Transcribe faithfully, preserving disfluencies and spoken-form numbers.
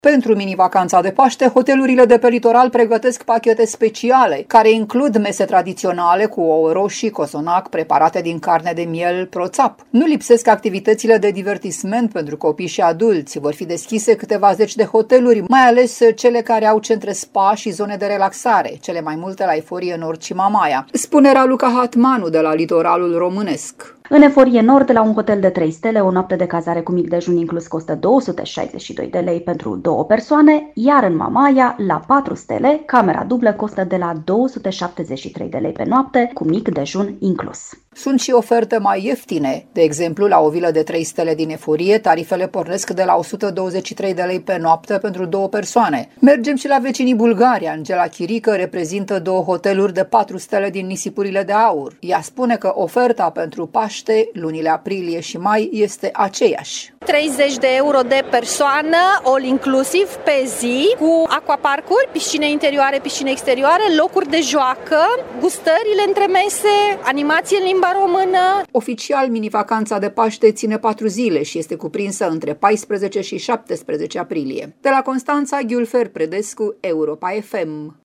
Pentru mini-vacanța de Paște, hotelurile de pe litoral pregătesc pachete speciale, care includ mese tradiționale cu ouă roșii, cozonac, preparate din carne de miel proțap. Nu lipsesc activitățile de divertisment pentru copii și adulți. Vor fi deschise câteva zeci de hoteluri, mai ales cele care au centre spa și zone de relaxare, cele mai multe la Eforie Nord și Mamaia, spune Raluca Hatmanu de la Litoralul Românesc. În Eforie Nord, la un hotel de trei stele, o noapte de cazare cu mic dejun inclus costă două sute șaizeci și doi de lei pentru două persoane, iar în Mamaia, la patru stele, camera dublă costă de la două sute șaptezeci și trei de lei pe noapte, cu mic dejun inclus. Sunt și oferte mai ieftine. De exemplu, la o vilă de trei stele din Eforie, tarifele pornesc de la o sută douăzeci și trei de lei pe noapte pentru două persoane. Mergem și la vecinii bulgari. Angela Chirică reprezintă două hoteluri de patru stele din Nisipurile de Aur. Ea spune că oferta pentru Paște, lunile aprilie și mai, este aceeași. treizeci de euro de persoană, all inclusiv, pe zi, cu aquaparcuri, piscine interioare, piscine exterioare, locuri de joacă, gustările între mese, animație în limba română. Oficial, mini-vacanța de Paște ține patru zile și este cuprinsă între paisprezece și șaptesprezece aprilie. De la Constanța, Ghiulfer Predescu, Europa F M.